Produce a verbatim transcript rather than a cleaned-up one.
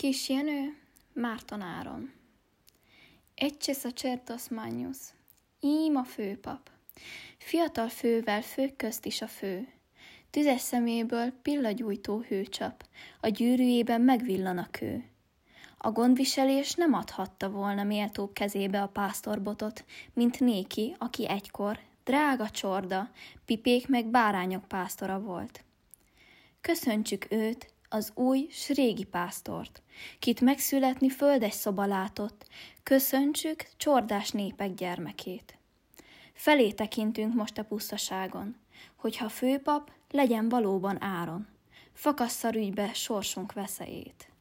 Kis Jenő, Márton Áron. Ecce sacerdos magnus, ím a főpap. Fiatal fővel fők közt is a fő. Tüzes szeméből pillagyújtó hőcsap, a gyűrűjében megvillan a kő. A gondviselés nem adhatta volna méltóbb kezébe a pásztorbotot, mint néki, aki egykor, drága csorda, pipék meg bárányok pásztora volt. Köszöntsük őt, az új, s régi pásztort, kit megszületni földes szoba látott, köszöntsük csordás népek gyermekét. Felé tekintünk most a pusztaságon, hogyha főpap, legyen valóban Áron, fakassza rügybe sorsunk veszélyét.